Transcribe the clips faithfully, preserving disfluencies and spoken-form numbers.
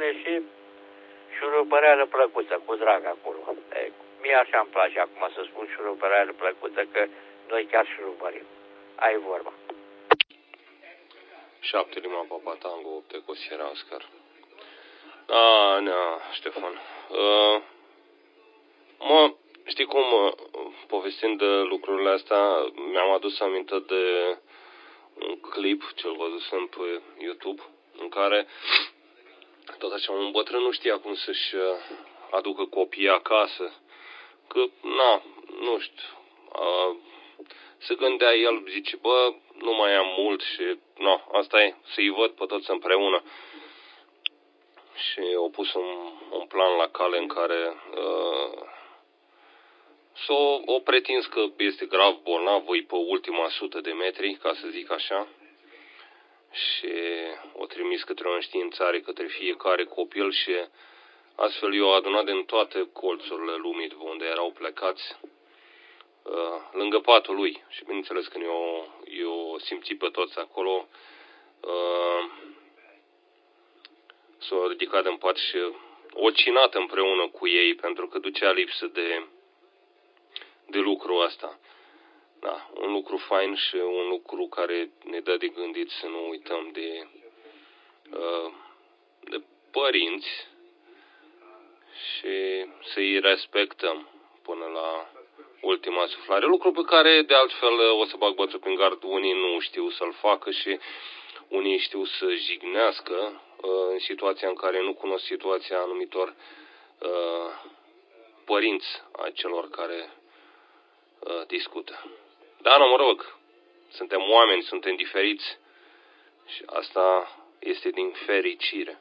pune și șurubăreală plăcuță, cu drag acolo. E, mie așa îmi place acum să spun șurubăreală plăcuță, că noi chiar șurubărim. Ai vorba. șapte Lima Papa Tango, opt Eco Sierra Oscar. Da, da, Ștefan. Uh, mă, știi cum, uh, povestind de lucrurile astea, mi-am adus aminte de un clip ce-l văzusem pe YouTube, în care tot așa un bătrân nu știa cum să-și aducă copiii acasă, că, na, nu știu, uh, se gândea el, zice, bă, nu mai am mult și, no, asta e, să-i văd pe toți împreună. Și au pus un, un plan la cale în care uh, s-o o pretins că este grav bolnav, îi pe ultima sută de metri, ca să zic așa, și o trimis către o înștiințare, către fiecare copil și astfel i-au adunat din toate colțurile lumii unde erau plecați, uh, lângă patul lui. Și bineînțeles că eu, eu simțit pe toți acolo, uh, s-au ridicat în pat și o cinat împreună cu ei, pentru că ducea lipsă de, de lucru ăsta. Da, un lucru fain și un lucru care ne dă de gândit să nu uităm de, de părinți și să-i respectăm până la ultima suflare. Lucru pe care, de altfel, o să bag bățul prin gard, unii nu știu să-l facă și unii știu să jignească în situația în care nu cunosc situația anumitor părinți a celor care discută. Dar, nu, mă rog, suntem oameni, suntem diferiți și asta este din fericire.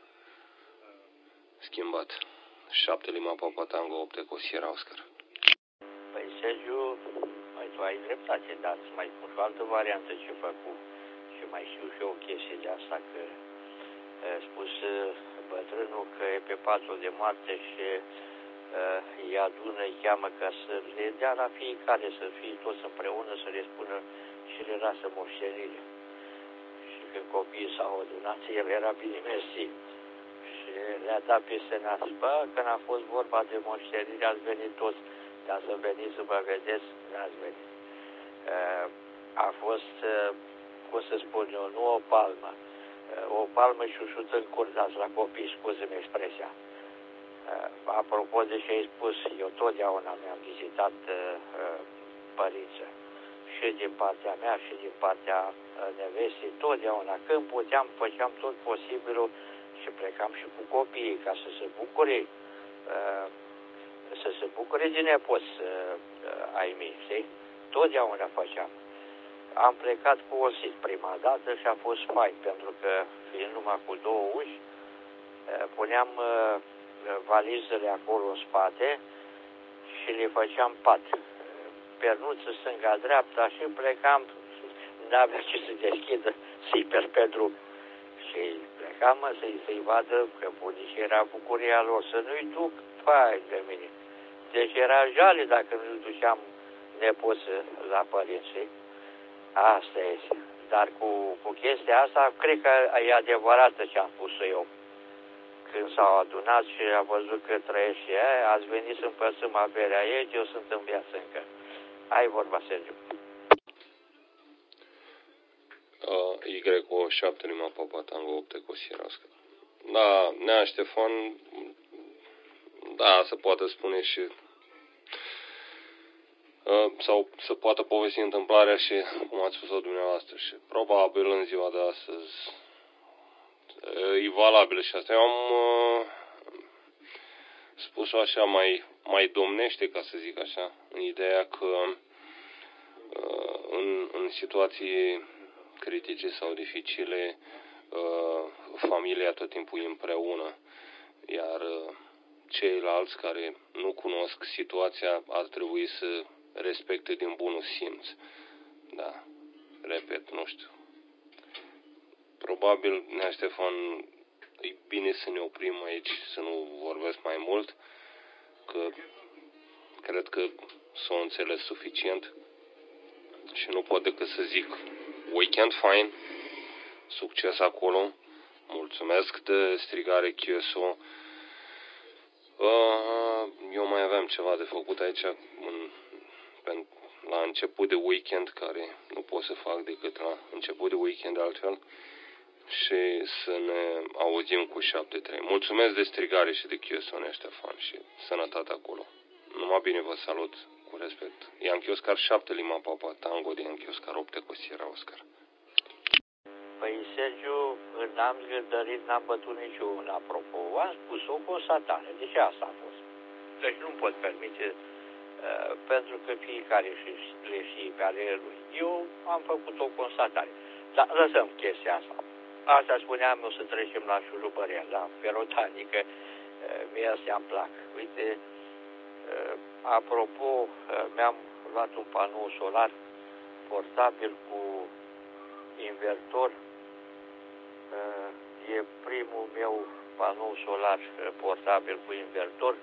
Schimbat. șapte Lima Papa Tango, opt Eco Sierra Oscar. Păi, Sergiu, mai tu ai dreptate, dar îți mai spun și o altă variantă ce fac cu. Și mai știu și eu o chestie de asta, că a spus bătrânul că e pe patul de moarte și uh, îi adună, îi cheamă ca să le dea la fiecare, să fie toți împreună, să le spună și le lasă moștenire. Și când copiii s-au adunat, el era bine mersi. Și le-a dat peste nas. Bă, când a fost vorba de moștenire, ați venit toți, dar să veniți să vă vedeți, n-ați venit. Uh, a fost, uh, cum să spun eu, nu o palmă, uh, o palmă și un șut în curs, dați la copii, scuze-mi expresia. Uh, apropo de ce ai spus, eu totdeauna mi-am vizitat uh, uh, părință. Și din partea mea și din partea uh, nevestei, totdeauna. Când puteam, făceam tot posibilul și plecam și cu copiii ca să se bucure, uh, să se bucure din nepoți uh, ai mei, știi? Totdeauna făceam. Am plecat cu osit prima dată și a fost fain, pentru că fiind numai cu două uși, uh, puneam uh, valizele acolo în spate și le făceam pat. Pernuță stânga-dreapta și plecam, n-avea ce să deschidă siper pe drum. Și plecam mă, să-i, să-i vadă că bunicii era bucuria lor, să nu-i duc fai de mine. Deci era jale dacă nu-i duceam nepoți la părinți. Asta este. Dar cu, cu chestia asta, cred că e adevărată ce am spus eu. Când s-au adunat și a văzut că trăiesc și ea, ați venit să împărțim averea ei, eu sunt în viață încă. Ai vorba, Sergiu. Uh, Y cu șapte Lima Papa Tango, opt Eco Sierra Oscar. Da, Nea Ștefan, da, se poate spune și uh, sau se poate povesti întâmplarea și cum ați spus-o dumneavoastră și probabil în ziua de astăzi e valabil și asta. Eu am uh, spus-o așa mai, mai domnește, ca să zic așa, în ideea că uh, în, în situații critice sau dificile, uh, familia tot timpul e împreună, iar uh, ceilalți care nu cunosc situația ar trebui să respecte din bunul simț. Da, repet, nu știu. Probabil, Nea Ștefan, e bine să ne oprim aici, să nu vorbesc mai mult, că cred că s-o înțeles suficient și nu pot decât să zic weekend fain, succes acolo, Mulțumesc de strigare, Q S O. Uh, eu mai aveam ceva de făcut aici în, în, la început de weekend, care nu pot să fac decât la început de weekend altfel, și să ne auzim cu șapte trei. Mulțumesc de strigare și de Q S O, Ștefan, și sănătate acolo. Numai bine, vă salut cu respect. Yankee Oscar șapte Lima Papa Tango de Yankee Oscar opt cu Sierra Oscar. Păi, Sergiu, n-am zgârdărit, n-am bătut niciun apropo. Am spus o constatare. De ce asta a fost? Deci nu-mi pot permite, uh, pentru că fiecare și le știe pe ale lui. Eu am făcut o constatare. Dar lăsăm chestia asta. Asta spuneam, o să trecem la șurubărea, la ferotanică. Uh, mie astea îmi plac. Uite, uh, apropo, uh, mi-am luat un panou solar portabil cu invertor. E primul meu panou solar portabil cu invertor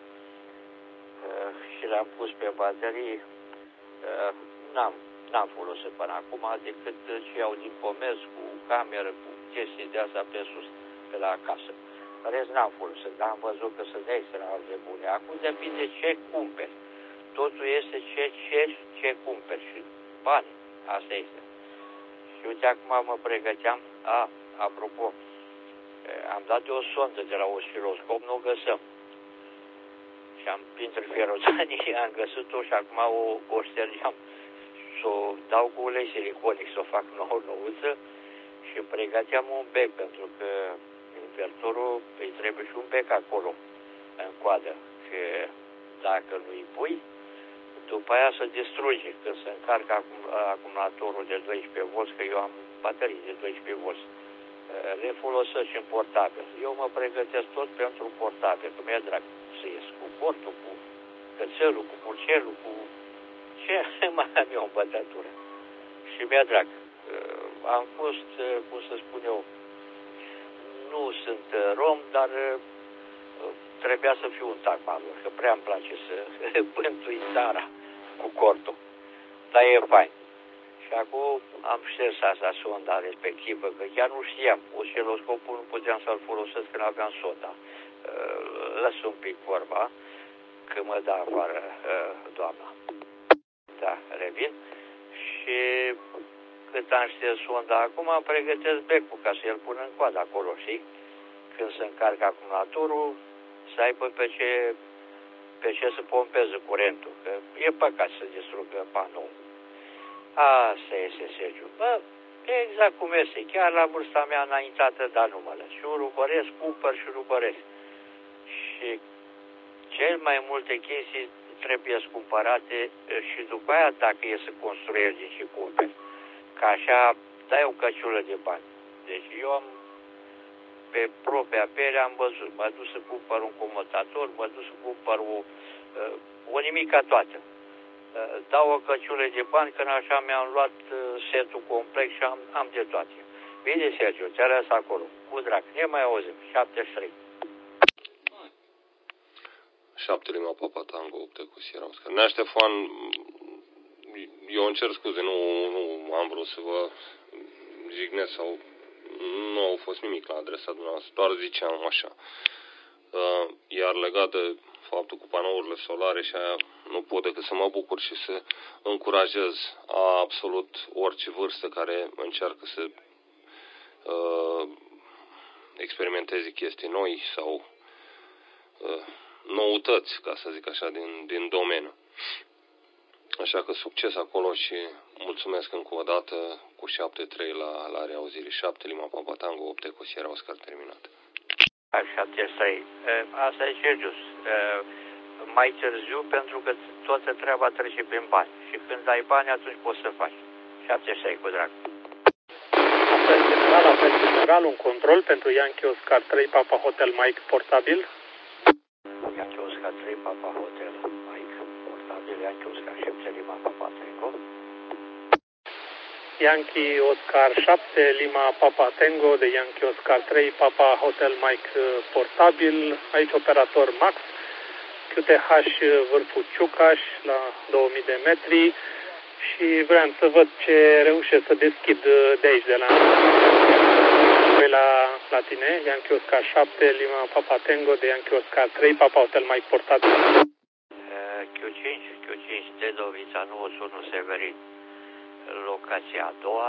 și l-am pus pe baterii. N-am, n-am folosit până acum decât ce iau din comerț cu cameră, cu chestii de asta pe sus, pe la acasă. Rest n-am folosit, dar am văzut că sunt extraordinar de bune. Acum depinde ce cumperi. Totul este ce ceri, ce cumperi și bani. Asta este. Și uite, acum mă pregăteam. A, apropo, am dat de o sondă de la osciloscop, nu o găsăm. Și am, printre ferotanii, am găsit-o și acum o, o ștergeam. Și o dau cu ulei siliconic, să o fac nouă-nouță și pregăteam un bec, pentru că invertorul îi trebuie și un bec acolo, în coadă. Și dacă nu-i pui, după aia se distruge, când se încarcă acumulatorul de doisprezece volți, că eu am baterii de doisprezece volți. Le folosesc și în portabil. Eu mă pregătesc tot pentru portabil, că mi-e drag să ies cu portul, cu cățelul, cu purcelul, cu ce mai am eu în bătătură. Și mi-e drag. Am fost, cum să spun eu, nu sunt rom, dar trebuia să fiu un tagmalor, că prea îmi place să bântui țara cu cortul. Dar e fain. Și acum am șters asta, sonda respectivă, că chiar nu știam. Osciloscopul nu puteam să-l folosesc când aveam sonda. Lăs un pic vorba, că mă dă afară doamna. Da, revin. Și cât am șters sonda acum, am pregătesc becul ca să-l pun în coadă acolo, știi? Când se încarcă acumulatorul, să aibă pe ce, pe ce să pompeze curentul, că e păcat să distrugă panoul. Asta este, Sergiu. Bă, exact cum este. Chiar la vârsta mea înaintată, dar nu mă lăs. Și urubăresc, cumpăr și urubăresc. Și cel mai multe chestii trebuie cumpărate și după aia dacă e să construiești din și cumperi. Că așa dai o căciulă de bani. Deci eu am pe propria pere am văzut. Mă duc să cumpăr un comutator, mă duc să cumpăr o, o nimica toată. Dau o căciulă de bani, când așa mi-am luat setul complex și am, am de toate. Bine, Sergiu, ți-a lăsat acolo. Cu drag. Ne mai auzim. șapte trei. șapte Lima Papa Tango opt cu Sierra Oscar. Nea Ștefan, eu îmi cer scuze, nu, nu am vrut să vă jignesc sau nu au fost nimic la adresa dumneavoastră, doar ziceam așa. Iar legat de faptul cu panourile solare și aia, nu pot decât să mă bucur și să încurajez absolut orice vârstă care încearcă să uh, experimenteze chestii noi sau uh, noutăți, ca să zic așa, din, din domeniu. Așa că succes acolo și mulțumesc încă o dată cu șapte trei la, la reauzire. șapte Lima Papa Tango opt cu Sierra Oscar terminat. șapte trei. Asta e Sergiu. Mai târziu, pentru că toată treaba trece prin bani. Și când ai bani, atunci poți să faci. șapte trei, cu drag. Apel general, apel general, un control pentru Yankee Oscar trei Papa Hotel Mike portabil. Yankee Oscar trei Papa Hotel Mike portabil, Yankee Oscar șapte Lima Papa Tango. Yankee Oscar șapte Lima Papa Tango de Yankee Oscar trei Papa Hotel Mike portabil, aici operator Max, Q T H vârful Ciucaș la două mii de metri și vreau să văd ce reușesc să deschid de aici, de la, la la tine. Yankee Oscar șapte, Lima Papa Tango de Yankee Oscar trei, Papa Hotel Mike portabil. Q cinci, Q cinci, Dedovița nouăzeci și unu Severin, locația a doua,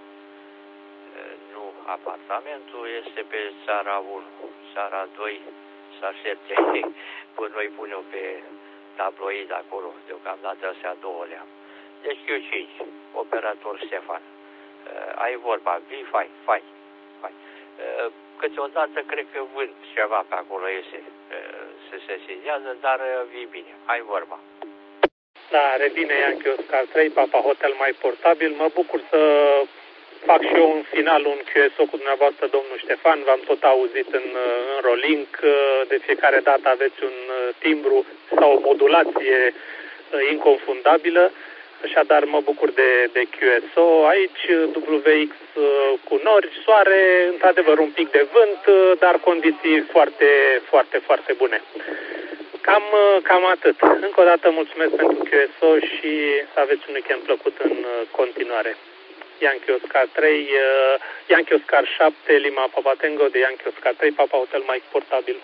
nu apartamentul, este pe țara unu, țara doi, țara șapte, până noi punem pe tabloid acolo, deocamdată astea două le-am. Deci Q cinci, operator Ștefan, ai vorba, vii, fai, fai, fai. Câteodată cred că vând ceva pe acolo iese, se sesizează, dar vii bine, ai vorba. Da, revine Yankee Oscar trei, Papa Hotel Mike portabil. Mă bucur să fac și eu în final un Q S O cu dumneavoastră, domnul Ștefan. V-am tot auzit în, în Rolink. De fiecare dată aveți un timbru sau o modulație inconfundabilă. Așadar mă bucur de, de Q S O. Aici W X cu nori, soare, într-adevăr un pic de vânt, dar condiții foarte, foarte, foarte bune. Cam, cam atât. Încă o dată mulțumesc pentru Q S O și să aveți un weekend plăcut în continuare. Yankee Oscar trei, Yankee Oscar șapte, Lima Papa Tango de Yankee Oscar trei, Papa Hotel Mike portabil.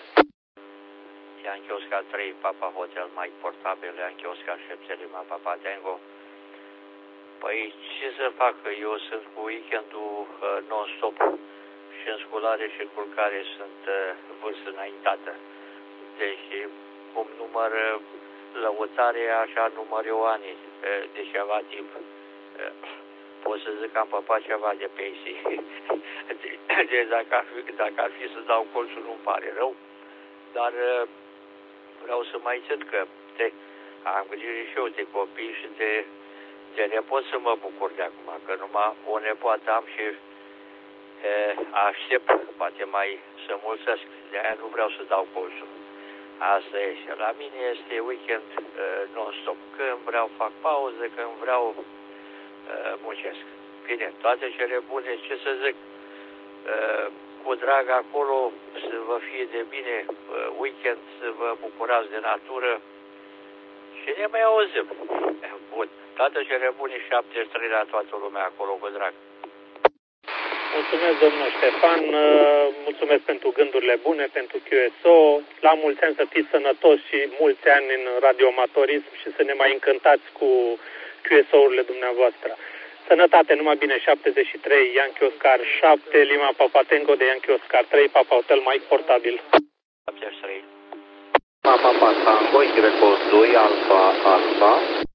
Yankee Oscar trei, Papa Hotel Mike portabil, Yankee Oscar șapte, Lima Papa Tango. Păi ce să fac? Eu sunt cu weekendul uh, non-stop și în sculare și în culcare sunt uh, vârstă înaintată. Deci cum număr uh, lăutare, așa număr eu anii uh, de ceva timp. Uh, pot să zic că am păpat ceva de pensii. Deci dacă ar, fi, dacă ar fi să dau colțul nu-mi pare rău, dar uh, vreau să mai țin că te, am grijă și eu de copii și de de nepot să mă bucur de acum, că numai o nepoată am și e, aștept, poate mai să mulțesc, de-aia nu vreau să dau colțul. Asta e și la mine este weekend e, non-stop, când vreau fac pauză, când vreau e, muncesc. Bine, toate cele bune, ce să zic, e, cu drag acolo, să vă fie de bine e, weekend, să vă bucurați de natură și ne mai auzim. Bun. Toate cele bune, șaptezeci și trei la toată lumea acolo, cu drag. Mulțumesc, domnul Ștefan, mulțumesc pentru gândurile bune, pentru Q S O. La mulți ani să fiți sănătoși și mulți ani în radioamatorism și să ne mai încântați cu Q S O-urile dumneavoastră. Sănătate, numai bine, șaptezeci și trei, Yankee Oscar șapte, Lima Papa Tango de Yankee Oscar trei, Papa Hotel Mike portabil. șaptezeci și trei. Papa Tango, Y doi, Alfa, Alfa.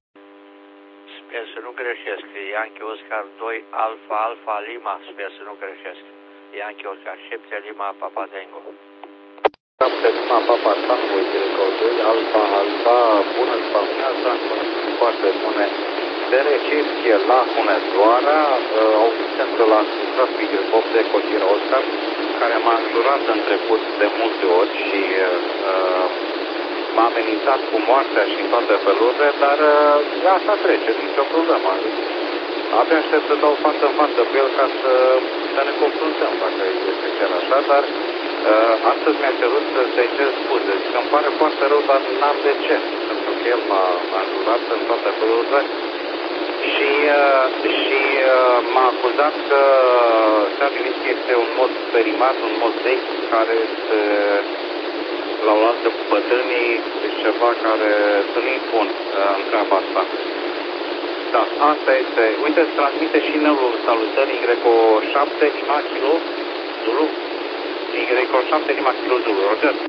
Sper să nu greșesc. Yankee Oscar doi, Alfa, Alfa, Lima. Sper să nu greșesc. Yankee Oscar șapte, Lima, Papa Tango. șapte, Lima, Papa Tango, Y doi, Alfa, Alfa. Bună dimineața, foarte bune. De recepție la Hunedoara, au vizitat la Sfântat pe Y opt de Cotira Oscar, care m-a înjurat în trecut de multe ori și uh, m-a amenințat cu moartea și în toate felurile, dar uh, asta trece, nicio problemă. Abia aștept să dau față în față pe el ca să, să ne confruntăm, dacă este chiar așa, dar uh, astăzi mi-a cerut să-i cer scuze. Zic că îmi pare foarte rău, dar n-am de ce, pentru că el m-a înjurat în toate felurile și, uh, și uh, m-a acuzat că stabilit este un mod perimat, un mod vechi care se la o altă cu bătrânii, deci ceva care să nu-i spun uh, în treaba asta. Da, asta este. Uite, îți transmite și mail-ul salutării Y șapte Lima Kilo Zulu. Y șapte Lima Kilo Zulu. Roger.